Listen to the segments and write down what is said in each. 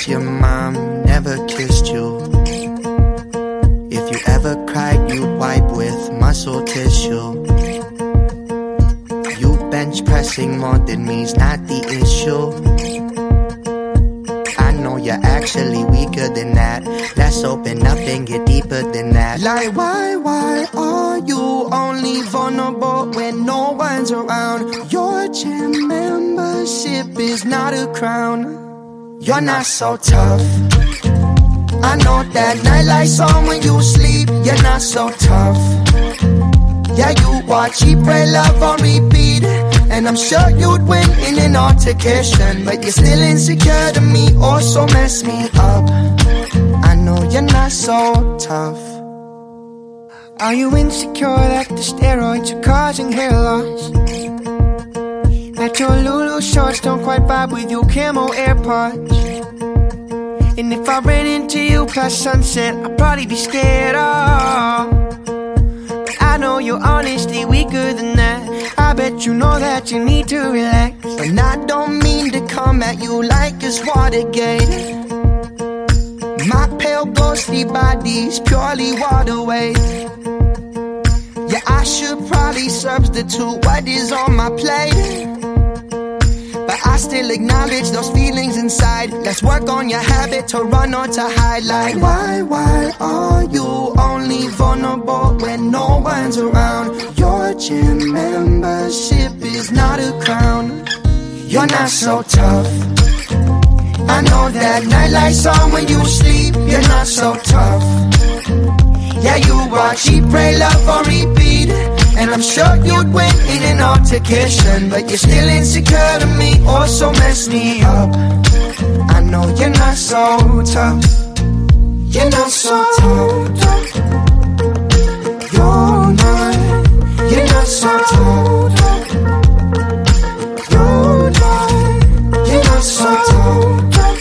guess your mom never kissed you. If you ever cried, you wipe with muscle tissue. You bench pressing more than me's not the issue. I know you're actually weaker than that. Let's open up and get deeper than that. Like why are you only vulnerable when no one's around? Your gym membership is not a crown. You're not so tough. I know that nightlight's on when you sleep. You're not so tough. Yeah, you watch He Pray Love on repeat, and I'm sure you'd win in an altercation, but you're still insecure to me, or so mess me up. I know you're not so tough. Are you insecure that the steroids are causing hair loss? That your Lulu shorts don't quite vibe with your camo AirPods? And if I ran into you past sunset, I'd probably be scared, oh. But I know you're honestly weaker than that. I bet you know that you need to relax. And I don't mean to come at you like it's Watergate. My pale ghostly body's purely water weight. Yeah, I should probably substitute what is on my plate, but I still acknowledge those feelings inside. Let's work on your habit to run or to hide. Like why are you only vulnerable when no one's around? Your gym membership is not a crown. You're not so tough. I know that nightlight's on when you sleep. You're not so tough. Yeah, you watch He Pray Love on repeat, and I'm sure you'd win in an altercation, but you're still insecure to me, or so mess me up. I know you're not so tough. You're not so tough. You're not so tough. You're not so tough.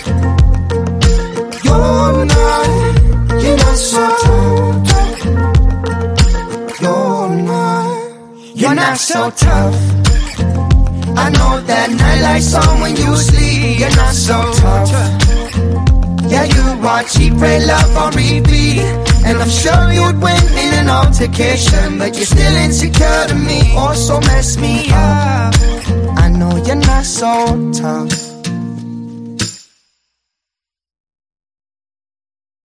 You're not so tough. You're not so tough. I know that nightlight's on when you sleep. You're not so tough. Yeah, you watch He Pray Love on repeat, and I'm sure you'd win in an altercation, but you're still insecure to me, or so mess me up. I know you're not so tough.